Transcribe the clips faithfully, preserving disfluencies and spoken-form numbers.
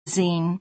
Zine.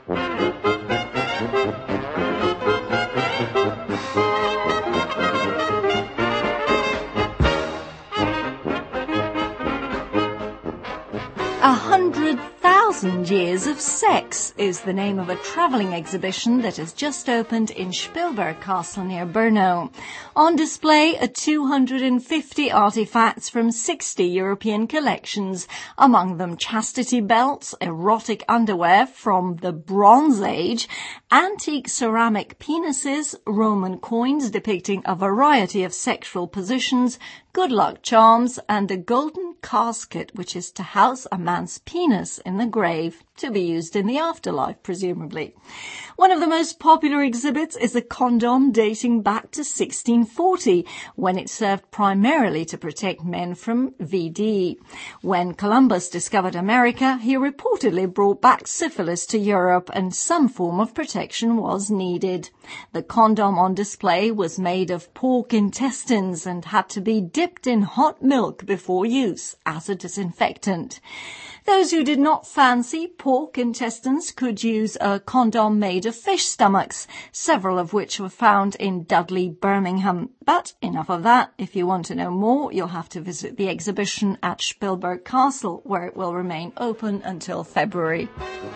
A hundred thousand years of sex is the name of a travelling exhibition that has just opened in Spilberg Castle near Brno. On display are two hundred fifty artifacts from sixty European collections, among them chastity belts, erotic underwear from the Bronze Age, antique ceramic penises, Roman coins depicting a variety of sexual positions, good luck charms, and a golden casket which is to house a man's penis in the grave, to be used in the afterlife, presumably. One of the most popular exhibits is a condom dating back to sixteen forty, when it served primarily to protect men from V D. When Columbus discovered America, he reportedly brought back syphilis to Europe, and some form of protection was needed. The condom on display was made of pork intestines and had to be dipped in hot milk before use as a disinfectant. Those who did not fancy pork intestines could use a condom made of fish stomachs, several of which were found in Dudley, Birmingham. But enough of that. If you want to know more, you'll have to visit the exhibition at Spilberg Castle, where it will remain open until February.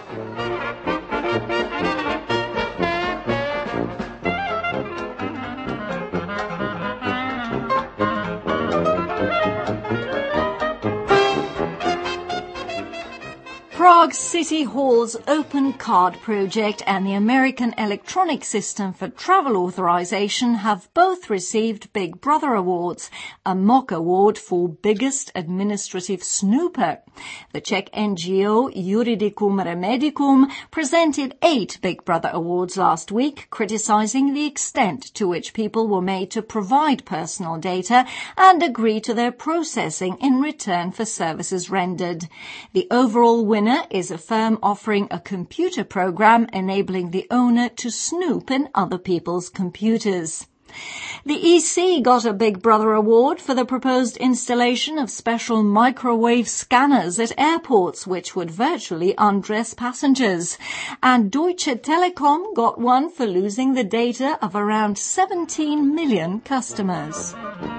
Prague City Hall's Open Card project and the American Electronic System for Travel Authorization have both received Big Brother Awards, a mock award for Biggest Administrative Snooper. The Czech N G O Juridicum Remedicum presented eight Big Brother Awards last week, criticizing the extent to which people were made to provide personal data and agree to their processing in return for services rendered. The overall winner is a firm offering a computer program enabling the owner to snoop in other people's computers. The E C got a Big Brother award for the proposed installation of special microwave scanners at airports which would virtually undress passengers. And Deutsche Telekom got one for losing the data of around seventeen million customers.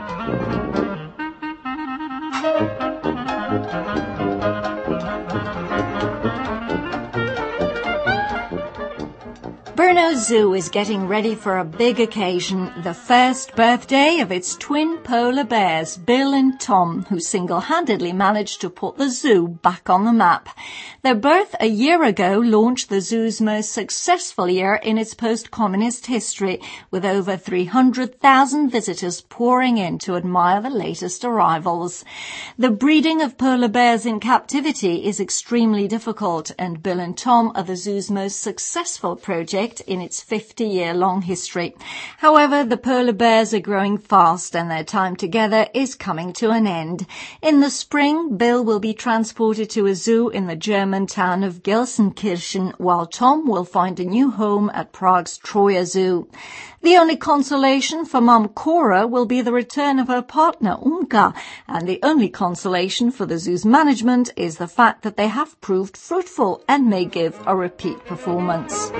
Brno Zoo is getting ready for a big occasion, the first birthday of its twin polar bears, Bill and Tom, who single-handedly managed to put the zoo back on the map. Their birth a year ago launched the zoo's most successful year in its post-communist history, with over three hundred thousand visitors pouring in to admire the latest arrivals. The breeding of polar bears in captivity is extremely difficult, and Bill and Tom are the zoo's most successful project in its fifty-year-long history. However, the polar bears are growing fast and their time together is coming to an end. In the spring, Bill will be transported to a zoo in the German town of Gelsenkirchen, while Tom will find a new home at Prague's Troja Zoo. The only consolation for Mum Cora will be the return of her partner Umka, and the only consolation for the zoo's management is the fact that they have proved fruitful and may give a repeat performance.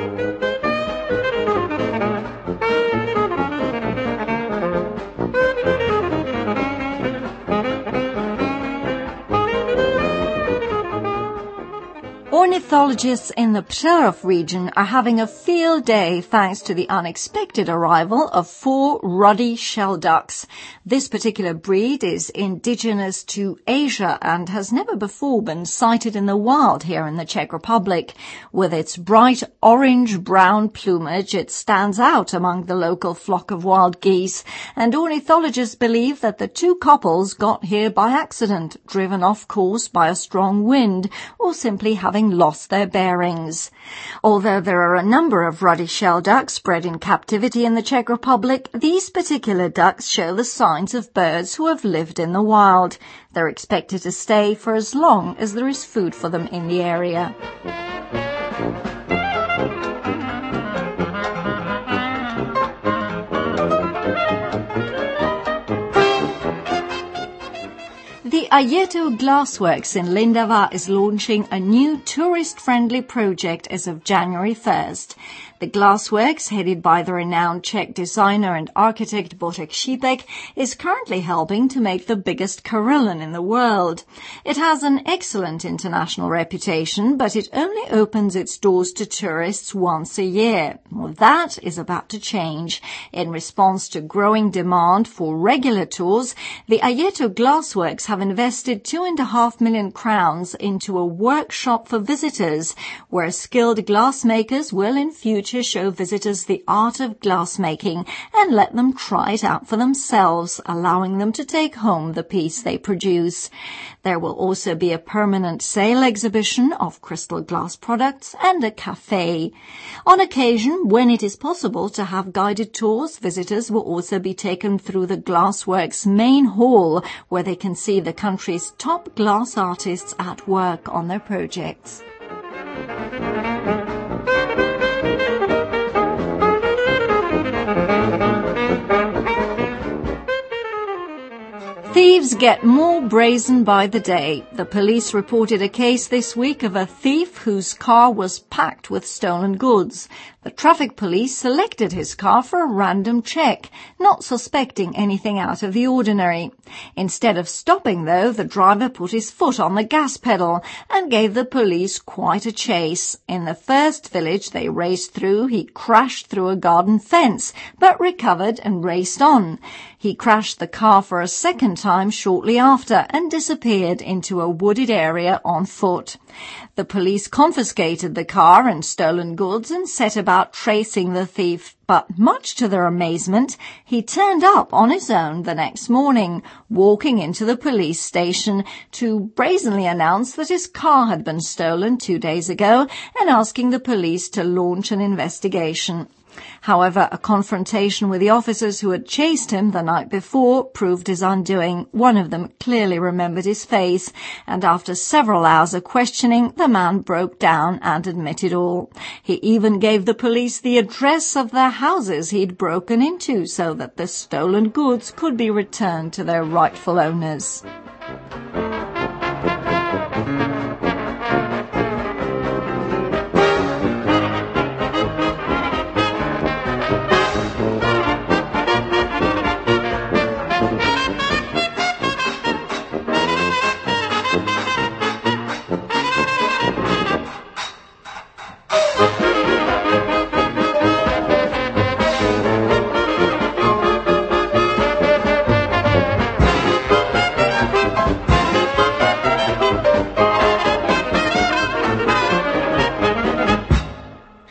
Ornithologists in the Přerov region are having a field day thanks to the unexpected arrival of four ruddy shelducks. This particular breed is indigenous to Asia and has never before been sighted in the wild here in the Czech Republic. With its bright orange-brown plumage, it stands out among the local flock of wild geese, and ornithologists believe that the two couples got here by accident, driven off course by a strong wind, or simply having lost their bearings. Although there are a number of ruddy shelducks bred in captivity in the Czech Republic, these particular ducks show the signs of birds who have lived in the wild. They're expected to stay for as long as there is food for them in the area. The Ayeto Glassworks in Lindava is launching a new tourist-friendly project as of January first. The glassworks, headed by the renowned Czech designer and architect Bořek Šípek, is currently helping to make the biggest carillon in the world. It has an excellent international reputation, but it only opens its doors to tourists once a year. Well, that is about to change. In response to growing demand for regular tours, the Ayeto Glassworks have invested two and a half million crowns into a workshop for visitors, where skilled glassmakers will in future show visitors the art of glassmaking and let them try it out for themselves, allowing them to take home the piece they produce. There will also be a permanent sale exhibition of crystal glass products and a cafe. On occasion, when it is possible to have guided tours, visitors will also be taken through the Glassworks main hall, where they can see the country's top glass artists at work on their projects. Thieves get more brazen by the day. The police reported a case this week of a thief whose car was packed with stolen goods. The traffic police selected his car for a random check, not suspecting anything out of the ordinary. Instead of stopping, though, the driver put his foot on the gas pedal and gave the police quite a chase. In the first village they raced through, he crashed through a garden fence, but recovered and raced on. He crashed the car for a second time shortly after and disappeared into a wooded area on foot. The police confiscated the car and stolen goods and set about tracing the thief, but much to their amazement, he turned up on his own the next morning, walking into the police station to brazenly announce that his car had been stolen two days ago and asking the police to launch an investigation. However, a confrontation with the officers who had chased him the night before proved his undoing. One of them clearly remembered his face, and after several hours of questioning, the man broke down and admitted all. He even gave the police the address of the houses he'd broken into so that the stolen goods could be returned to their rightful owners.